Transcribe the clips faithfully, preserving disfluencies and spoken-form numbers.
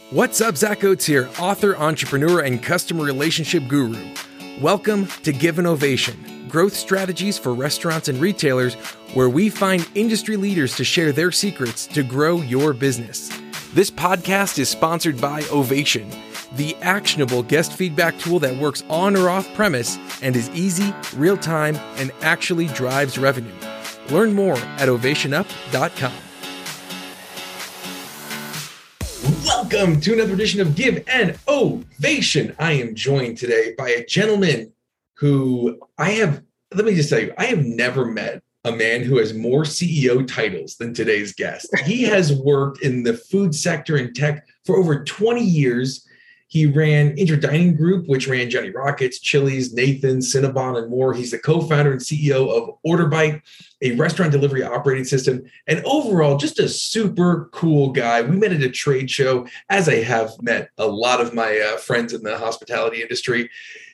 What's up, Zach Oates here, author, entrepreneur, and customer relationship guru. Welcome to Give an Ovation, growth strategies for restaurants and retailers, where we find industry leaders to share their secrets to grow your business. This podcast is sponsored by Ovation, the actionable guest feedback tool that works on or off premise and is easy, real-time, and actually drives revenue. Learn more at ovation up dot com. Welcome to another edition of Give an Ovation. I am joined today by a gentleman who I have, let me just tell you, I have never met a man who has more C E O titles than today's guest. He has worked in the food sector and tech for over twenty years. He ran Interdining Group, which ran Johnny Rockets, Chili's, Nathan's, Cinnabon, and more. He's the co-founder and C E O of OrderByte, a restaurant delivery operating system, and overall, just a super cool guy. We met at a trade show, as I have met a lot of my uh, friends in the hospitality industry.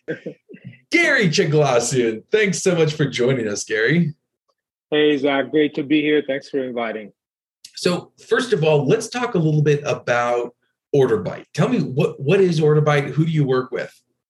Gary Chaglassian, thanks so much for joining us, Gary. Hey, Zach, great to be here. Thanks for inviting. So first of all, let's talk a little bit about OrderByte. Tell me, what, what is OrderByte? Who do you work with?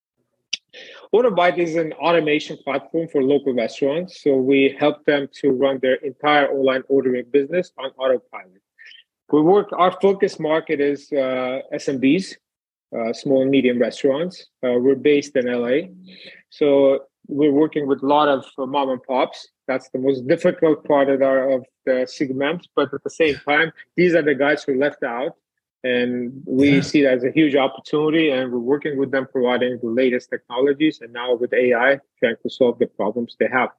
OrderByte is an automation platform for local restaurants. So we help them to run their entire online ordering business on autopilot. We work, our focus market is uh, S M Bs, uh, small and medium restaurants. Uh, we're based in L A. So we're working with a lot of uh, mom and pops. That's the most difficult part of, our, of the segment. But at the same time, these are the guys who are left out. And we yeah. see that as a huge opportunity, and we're working with them, providing the latest technologies, and now with A I, trying to solve the problems they have.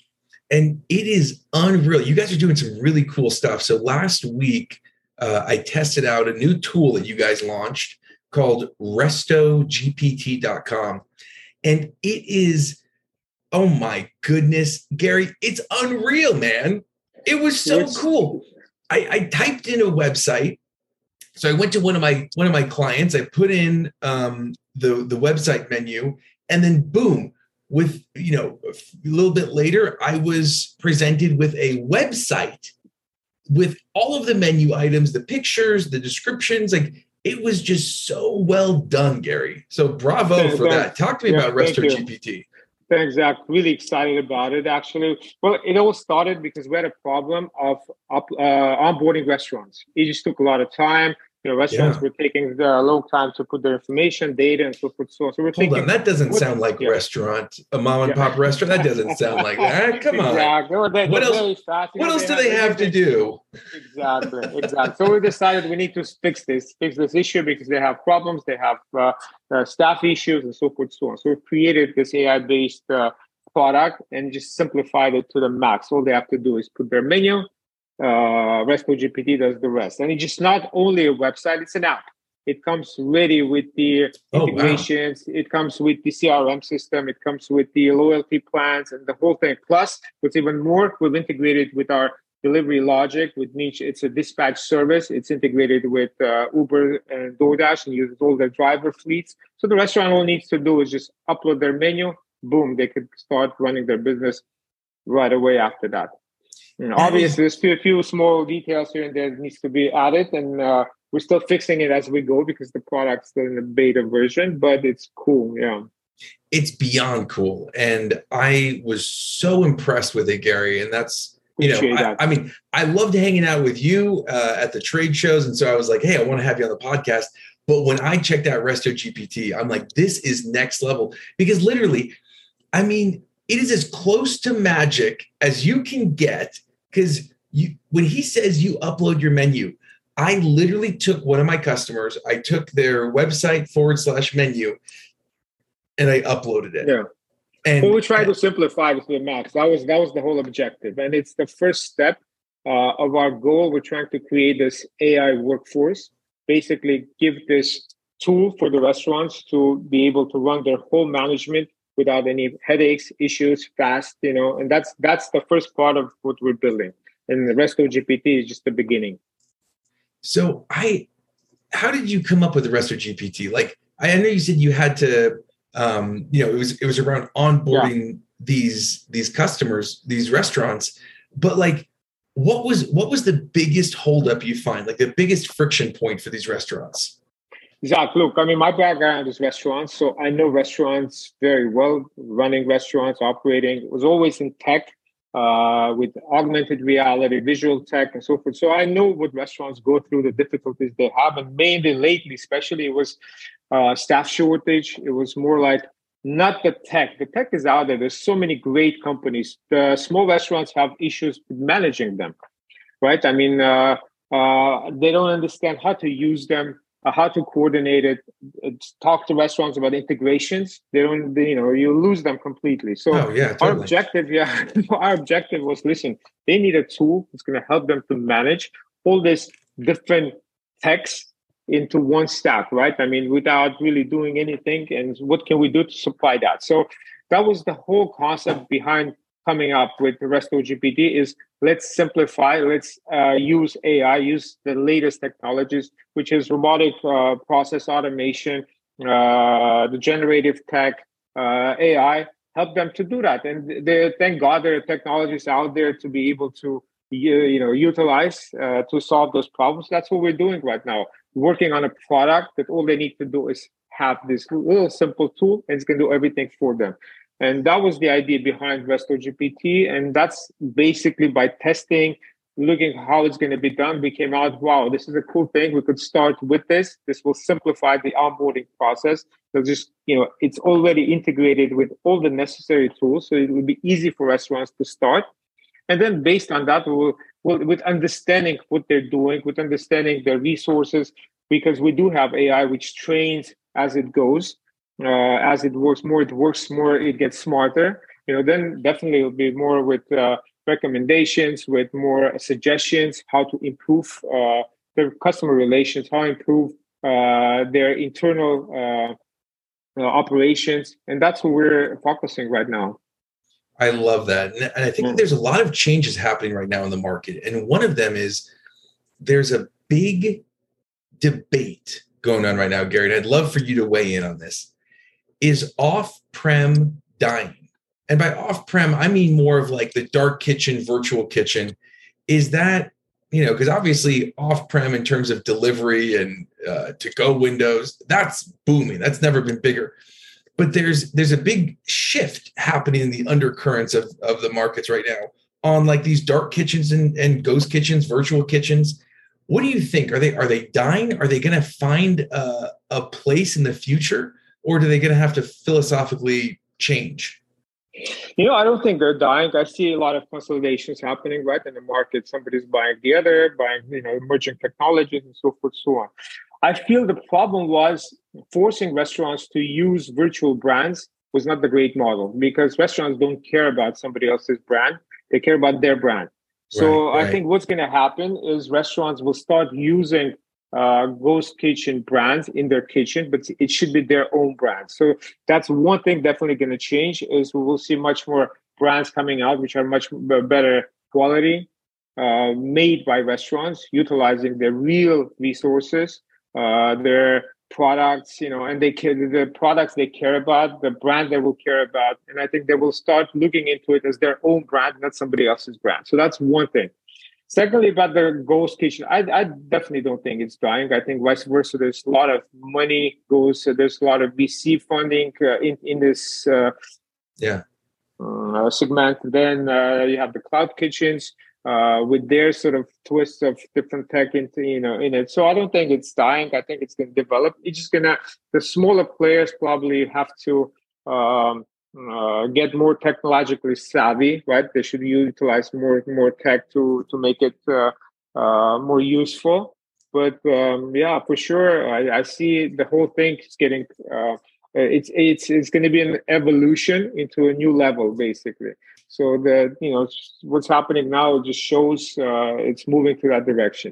And it is unreal. You guys are doing some really cool stuff. So last week, uh, I tested out a new tool that you guys launched called resto G P T dot com. And it is, oh my goodness, Gary, it's unreal, man. It was so it's, cool. I, I typed in a website. So I went to one of my one of my clients. I put in um, the the website menu, and then boom! With you know a little bit later, I was presented with a website with all of the menu items, the pictures, the descriptions. Like it was just so well done, Gary. So bravo yeah, for that. Talk to me yeah, about Resto G P T. Thanks, Zach. Really excited about it, actually. Well, it all started because we had a problem of up, uh, onboarding restaurants. It just took a lot of time. You know, restaurants yeah. were taking a long time to put their information, data, and so forth. So, so we're Hold thinking, on, that doesn't sound like yeah. restaurant, a mom and pop yeah. restaurant. That doesn't sound like that. Come on. Exactly. They, what else? Really fast. What know, else they do have, they have to do? Exactly, exactly. So we decided we need to fix this, fix this issue because they have problems, they have uh, uh, staff issues, and so forth, so on. So we created this A I-based uh, product and just simplified it to the max. All they have to do is put their menu. Uh, Resto G P T does the rest. And it's just not only a website, it's an app. It comes ready with the integrations. Oh, wow. It comes with the C R M system. It comes with the loyalty plans and the whole thing. Plus, what's even more, we've integrated with our delivery logic, which means it's a dispatch service. It's integrated with uh, Uber and DoorDash and uses all their driver fleets. So the restaurant all needs to do is just upload their menu. Boom, they could start running their business right away after that. And obviously, there's still a few small details here and there that needs to be added, and uh, we're still fixing it as we go because the product's still in the beta version, but it's cool, yeah. It's beyond cool, and I was so impressed with it, Gary, and that's, you know, I, I mean, I loved hanging out with you uh, at the trade shows, and so I was like, hey, I want to have you on the podcast, but when I checked out Resto G P T, I'm like, this is next level, because literally, I mean, it is as close to magic as you can get. Because you, when he says you upload your menu, I literally took one of my customers, I took their website forward slash menu, and I uploaded it. Yeah. And well, we tried to simplify it to the max. That was that was the whole objective. And it's the first step uh, of our goal. We're trying to create this A I workforce, basically give this tool for the restaurants to be able to run their whole management without any headaches, issues, fast, you know, and that's that's the first part of what we're building. And the Resto G P T is just the beginning. So I, how did you come up with the Resto G P T? Like, I know you said you had to, um, you know, it was it was around onboarding yeah. these these customers, these restaurants, but like, what was what was the biggest holdup you find, like the biggest friction point for these restaurants? Zach, look, I mean, my background is restaurants, so I know restaurants very well, running restaurants, operating. It was always in tech, uh, with augmented reality, visual tech, and so forth. So I know what restaurants go through, the difficulties they have, and mainly lately, especially, it was uh, staff shortage. It was more like not the tech. The tech is out there. There's so many great companies. The small restaurants have issues with managing them, right? I mean, uh, uh, they don't understand how to use them, uh, how to coordinate it. It's, talk to restaurants about integrations. They don't, they, you know, you lose them completely. So Oh yeah, our totally. objective, yeah, our objective was, listen, they need a tool that's going to help them to manage all these different techs into one stack, right? I mean, without really doing anything. And what can we do to supply that? So that was the whole concept behind coming up with the Resto G P T is let's simplify, let's uh, use A I, use the latest technologies, which is robotic uh, process automation, uh, the generative tech, uh, A I, help them to do that. And they, thank God there are technologies out there to be able to you, you know, utilize uh, to solve those problems. That's what we're doing right now, working on a product that all they need to do is have this little simple tool and it's going to do everything for them. And that was the idea behind Resto G P T. And that's basically by testing, looking how it's going to be done, we came out, wow, this is a cool thing. We could start with this. This will simplify the onboarding process. So just, you know, it's already integrated with all the necessary tools. So it will be easy for restaurants to start. And then based on that, we'll, we'll with understanding what they're doing, with understanding their resources, because we do have A I which trains as it goes. Uh, as it works more, it works more, it gets smarter. You know, then definitely it'll be more with uh, recommendations, with more suggestions, how to improve uh, their customer relations, how to improve uh, their internal uh, uh, operations. And that's what we're focusing right now. I love that. And, and I think Yeah. there's a lot of changes happening right now in the market. And one of them is there's a big debate going on right now, Gary. And I'd love for you to weigh in on this. Is off-prem dying? And by off-prem, I mean more of like the dark kitchen, virtual kitchen. Is that, you know, because obviously off-prem in terms of delivery and uh, to-go windows, that's booming. That's never been bigger. But there's there's a big shift happening in the undercurrents of, of the markets right now on like these dark kitchens and, and ghost kitchens, virtual kitchens. What do you think? Are they are they dying? Are they going to find a, a place in the future? Or are they going to have to philosophically change? You know, I don't think they're dying. I see a lot of consolidations happening right in the market. Somebody's buying the other, buying, you know, emerging technologies and so forth, so on. I feel the problem was forcing restaurants to use virtual brands was not the great model because restaurants don't care about somebody else's brand. They care about their brand. So Right, right. I think what's going to happen is restaurants will start using uh, ghost kitchen brands in their kitchen, but it should be their own brand. So that's one thing definitely going to change is we will see much more brands coming out, which are much better quality, uh, made by restaurants, utilizing their real resources, uh, their products, you know, and they care, the products they care about, the brand they will care about. And I think they will start looking into it as their own brand, not somebody else's brand. So that's one thing. Secondly, about the ghost kitchen, I, I definitely don't think it's dying. I think vice versa. There's a lot of money goes. Uh, there's a lot of V C funding uh, in in this uh, yeah uh, segment. Then uh, you have the cloud kitchens uh, with their sort of twist of different tech into you know in it. So I don't think it's dying. I think it's going to develop. It's just gonna the smaller players probably have to. Um, Uh, get more technologically savvy, right? They should utilize more more tech to to make it uh, uh, more useful. But um, yeah, for sure, I, I see the whole thing is getting. Uh, it's it's it's going to be an evolution into a new level, basically. So the you know what's happening now just shows uh, it's moving to that direction.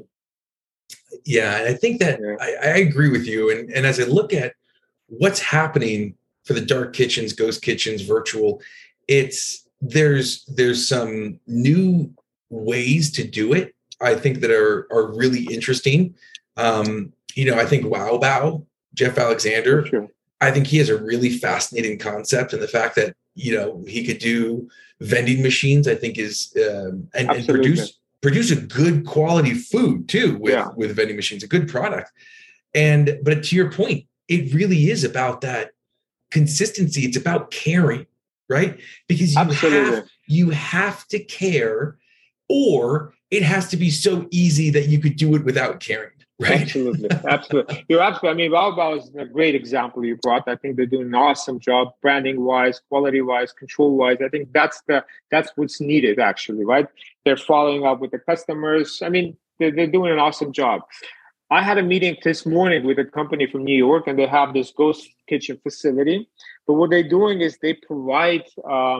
Yeah, and I think that Yeah. I, I agree with you. And and as I look at what's happening for the dark kitchens, ghost kitchens, virtual, it's there's there's some new ways to do it. I think that are are really interesting. Um, you know, I think Wow Bao, Jeff Alexander, Sure. I think he has a really fascinating concept, and the fact that you know he could do vending machines, I think is um, and, and produce produce a good quality food too with Yeah. with vending machines, a good product. And, but to your point, it really is about that consistency. It's about caring, right? Because you Absolutely. have, you have to care, or it has to be so easy that you could do it without caring. Right. Absolutely. Absolutely. You're absolutely. I mean, Baobab is a great example you brought. I think they're doing an awesome job branding wise, quality wise, control wise. I think that's the, that's what's needed actually, right? They're following up with the customers. I mean, they're, they're doing an awesome job. I had a meeting this morning with a company from New York, and they have this ghost kitchen facility. But what they're doing is they provide uh,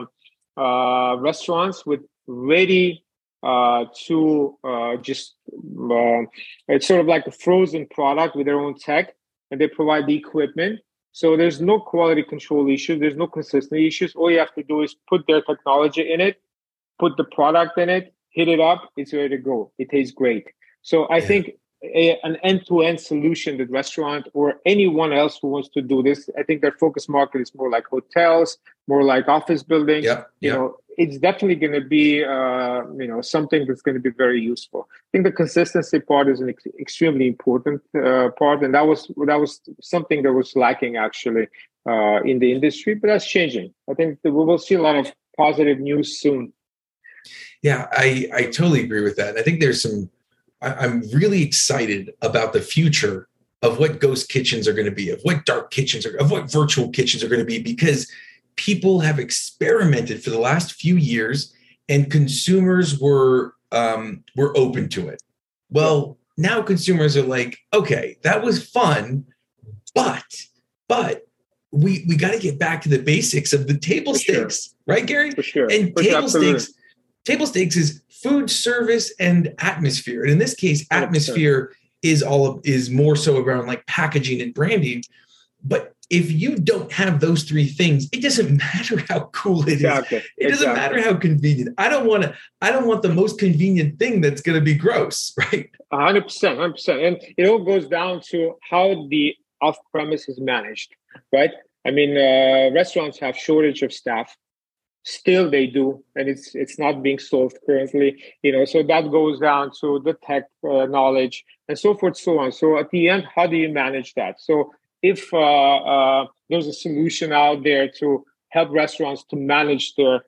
uh, restaurants with ready uh to uh just uh, it's sort of like a frozen product with their own tech, and they provide the equipment, so there's no quality control issues, there's no consistency issues. All you have to do is put their technology in it, put the product in it, hit it up, it's ready to go. It tastes great. So I yeah. think a, an end-to-end solution that restaurant or anyone else who wants to do this, I think their focus market is more like hotels, more like office buildings. Yep, you yep. know, it's definitely going to be, uh, you know, something that's going to be very useful. I think the consistency part is an ex- extremely important uh, part, and that was that was something that was lacking actually uh, in the industry, but that's changing. I think that we will see a lot of positive news soon. Yeah, I I totally agree with that, and I think there's some. I'm really excited about the future of what ghost kitchens are going to be, of what dark kitchens are, of what virtual kitchens are going to be, because people have experimented for the last few years and consumers were um, were open to it. Well, yeah. Now consumers are like, okay, that was fun, but but we we got to get back to the basics of the table for stakes, sure. Right, Gary? For sure. And for table sure, stakes. Table stakes is food service and atmosphere. And in this case, atmosphere one hundred percent is all of, is more so around like packaging and branding. But if you don't have those three things, it doesn't matter how cool it exactly. is. It doesn't exactly. matter how convenient. I don't want to, I don't want the most convenient thing that's going to be gross, right? A hundred percent, a hundred percent. And it all goes down to how the off-premise is managed, right? I mean, uh, restaurants have shortage of staff. Still they do, and it's it's not being solved currently, you know, so that goes down to the tech uh, knowledge and so forth, so on. So at the end, how do you manage that? So if uh, uh, there's a solution out there to help restaurants to manage their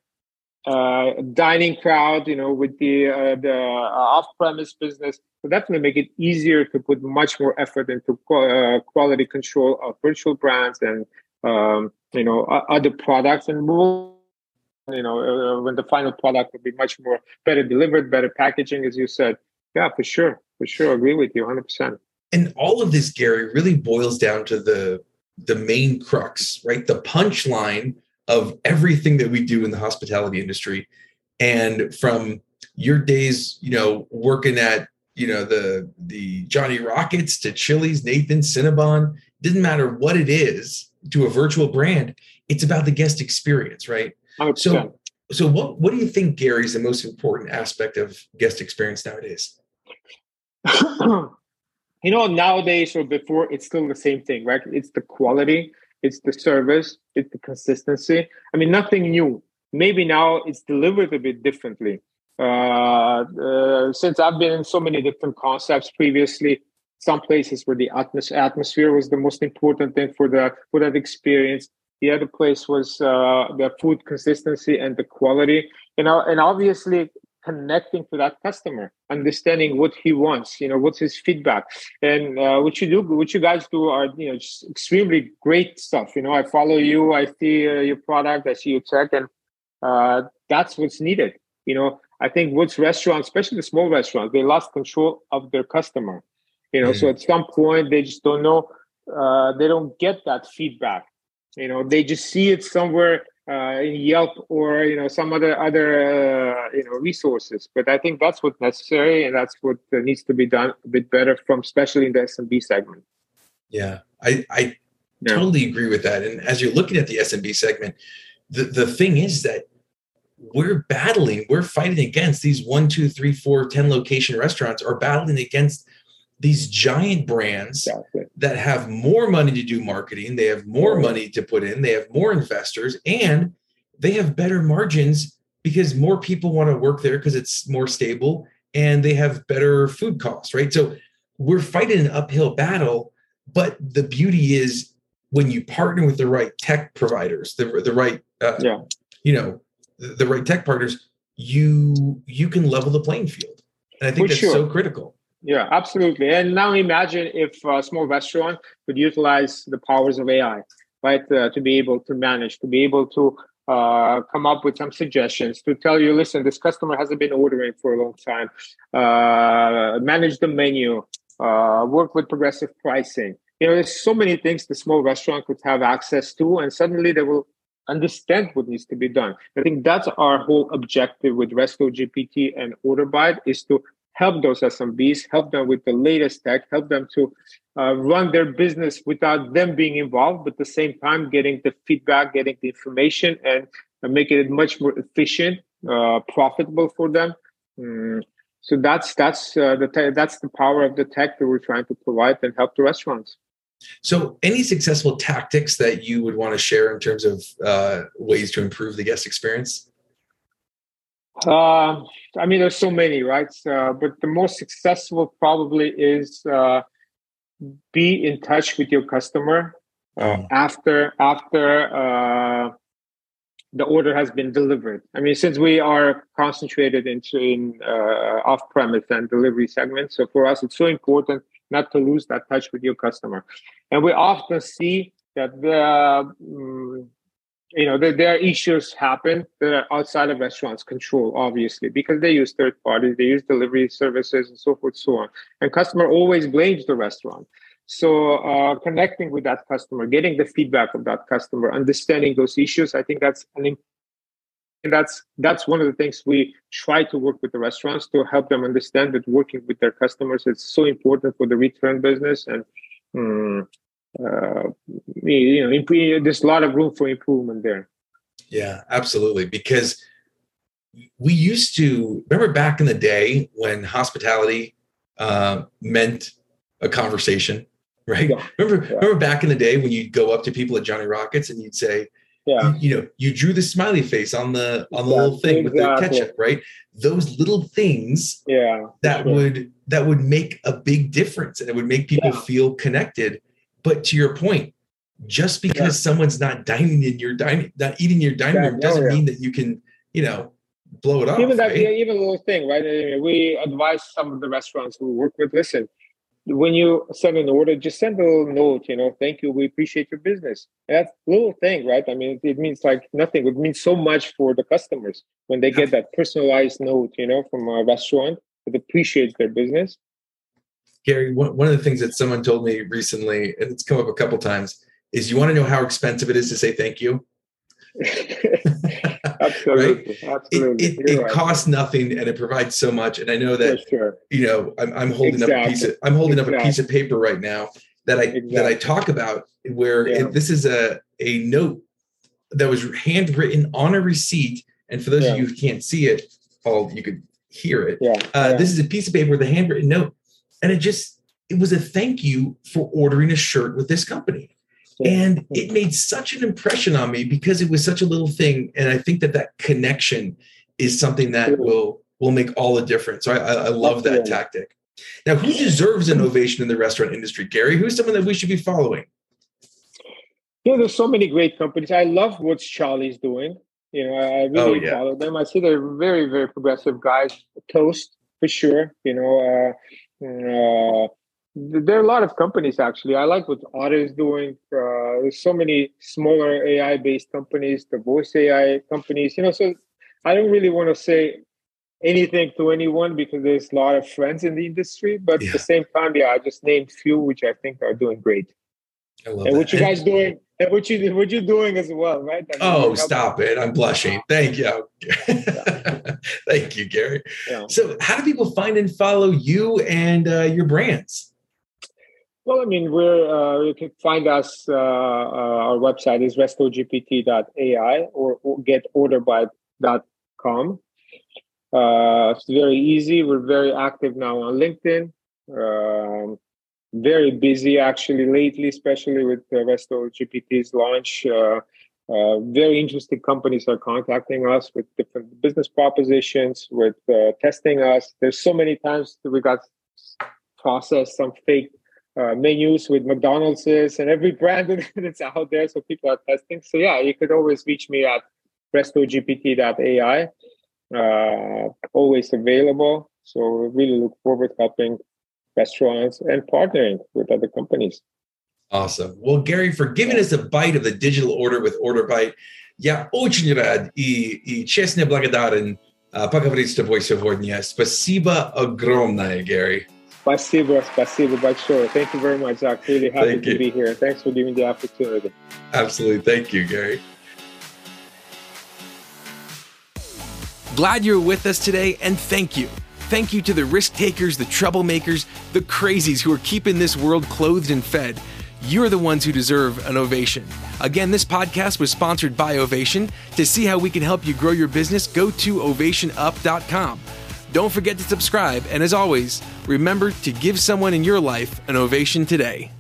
uh, dining crowd, you know, with the uh, the uh, off-premise business, will definitely make it easier to put much more effort into uh, quality control of virtual brands and um, you know other products, and move. You know, uh, when the final product will be much more better delivered, better packaging, as you said. Yeah, for sure. For sure. I agree with you one hundred percent. And all of this, Gary, really boils down to the, the main crux, right? The punchline of everything that we do in the hospitality industry. And from your days, you know, working at, you know, the, the Johnny Rockets to Chili's, Nathan, Cinnabon, didn't matter what it is to a virtual brand. It's about the guest experience, right? one hundred percent. So, so what, what do you think, Gary, is the most important aspect of guest experience nowadays? You know, nowadays or before, it's still the same thing, right? It's the quality, it's the service, it's the consistency. I mean, nothing new. Maybe now it's delivered a bit differently. Uh, uh, since I've been in so many different concepts previously, some places where the atmos- atmosphere was the most important thing for the for that experience. The other place was uh, the food consistency and the quality, you know, and obviously connecting to that customer, understanding what he wants, you know, what's his feedback. And uh, what you do, what you guys do are, you know, just extremely great stuff. You know, I follow you, I see uh, your product, I see your tech, and uh, that's what's needed. You know, I think what's restaurants, especially the small restaurants, they lost control of their customer. You know, mm-hmm. So at some point they just don't know, uh, they don't get that feedback. You know, they just see it somewhere uh, in Yelp or, you know, some other other uh, you know resources. But I think that's what's necessary, and that's what uh, needs to be done a bit better, from especially in the S M B segment. Yeah, I I yeah. totally agree with that. And as you're looking at the S M B segment, the the thing is that we're battling, we're fighting against these one, two, three, four, ten location restaurants are battling against these giant brands exactly. that have more money to do marketing. They have more money to put in. They have more investors, and they have better margins because more people want to work there because it's more stable, and they have better food costs, right? So we're fighting an uphill battle, but the beauty is when you partner with the right tech providers, the the right uh, yeah. you know the, the right tech partners, you you can level the playing field, and I think For that's sure. so critical. Yeah, absolutely. And now imagine if a small restaurant could utilize the powers of A I, right, uh, to be able to manage, to be able to uh, come up with some suggestions, to tell you, listen, this customer hasn't been ordering for a long time, uh, manage the menu, uh, work with progressive pricing. You know, there's so many things the small restaurant could have access to, and suddenly they will understand what needs to be done. I think that's our whole objective with Resto G P T and OrderByte, is to help those S M Bs, help them with the latest tech, help them to uh, run their business without them being involved, but at the same time getting the feedback, getting the information, and uh, making it much more efficient, uh, profitable for them. Mm. So that's that's uh, the te- that's the power of the tech that we're trying to provide and help the restaurants. So, any successful tactics that you would want to share in terms of uh, ways to improve the guest experience? Uh, I mean, there's so many, right? Uh, but the most successful probably is uh, be in touch with your customer uh, mm. after after uh, the order has been delivered. I mean, since we are concentrated into in uh, off-premise and delivery segments, so for us, it's so important not to lose that touch with your customer. And we often see that the um, you know, there, there are issues happen that are outside of restaurants' control, obviously, because they use third parties, they use delivery services, and so forth, so on. And customer always blames the restaurant. So uh, connecting with that customer, getting the feedback of that customer, understanding those issues, I think that's an and that's that's one of the things we try to work with the restaurants to help them understand that working with their customers is so important for the return business. And um, uh, you know, imp- there's a lot of room for improvement there. Yeah, absolutely. Because we used to remember back in the day when hospitality uh, meant a conversation, right? Yeah. Remember, yeah. remember back in the day when you'd go up to people at Johnny Rockets and you'd say, yeah. you, you know, you drew the smiley face on the on the exactly. little thing with exactly. the ketchup, right? Those little things yeah, that sure. would that would make a big difference, and it would make people yeah. feel connected. But to your point, just because yeah. someone's not dining in your dining, not eating your dining yeah, room, doesn't yeah. mean that you can, you know, blow it off. Even that, right? even a little thing, right? We advise some of the restaurants we work with. Listen, when you send an order, just send a little note. You know, thank you. We appreciate your business. And that's a little thing, right? I mean, it, it means like nothing. It means so much for the customers when they get that personalized note, you know, from a restaurant that appreciates their business. Gary, one, one of the things that someone told me recently, and it's come up a couple times, is you want to know how expensive it is to say thank you? Absolutely. right? Absolutely. It, it, it right. costs nothing and it provides so much. And I know that, sure. you know, I'm, I'm holding exactly. up a piece of, I'm holding exactly. up a piece of paper right now that I, exactly. that I talk about where yeah. it, this is a, a note that was handwritten on a receipt. And for those yeah. of you who can't see it, all you could hear it. Yeah. Uh, yeah. This is a piece of paper with a handwritten note. And it just, it was a thank you for ordering a shirt with this company. Yeah. And it made such an impression on me because it was such a little thing. And I think that that connection is something that Absolutely. will will make all the difference. So I, I love Absolutely. that tactic. Now, who deserves innovation in the restaurant industry, Gary? Who's someone that we should be following? Yeah, there's so many great companies. I love what Charlie's doing. You know, I really oh, yeah. follow them. I see they're very, very progressive guys. Toast, for sure. You know, uh, uh, there are a lot of companies, actually. I like what Otter is doing. Uh, there's so many smaller A I-based companies, the voice A I companies. You know, so I don't really want to say anything to anyone because there's a lot of friends in the industry. But yeah. at the same time, yeah, I just named few which I think are doing great. I love and that. what you guys doing? And what you what you're doing as well, right? I mean, oh, stop it! I'm blushing. Thank you, thank you, Gary. Yeah. So, how do people find and follow you and uh, your brands? Well, I mean, we're uh, you can find us. Uh, uh, our website is resto g p t dot a i or, or get orderbyte dot com. Uh, it's very easy. We're very active now on LinkedIn. Um, very busy actually lately, especially with the Resto G P T's launch. Uh, uh, very interesting companies are contacting us with different business propositions, with uh, testing us. There's so many times that we got processed some fake uh, menus with McDonald's and every brand that's out there. So people are testing. So yeah, you could always reach me at resto g p t dot a i. Uh, always available. So we really look forward to helping restaurants and partnering with other companies. Awesome. Well, Gary, for giving us a bite of the digital order with OrderBite, я очень рад и, и честно благодарен uh, поговорить с тобой сегодня. Спасибо огромное, Gary. Спасибо, спасибо большое. Thank you very much, Zach. Really happy Thank to you. be here. Thanks for giving the opportunity. Absolutely. Thank you, Gary. Glad you're with us today, and thank you. Thank you to the risk takers, the troublemakers, the crazies who are keeping this world clothed and fed. You're the ones who deserve an ovation. Again, this podcast was sponsored by Ovation. To see how we can help you grow your business, go to ovation up dot com. Don't forget to subscribe, and as always, remember to give someone in your life an ovation today.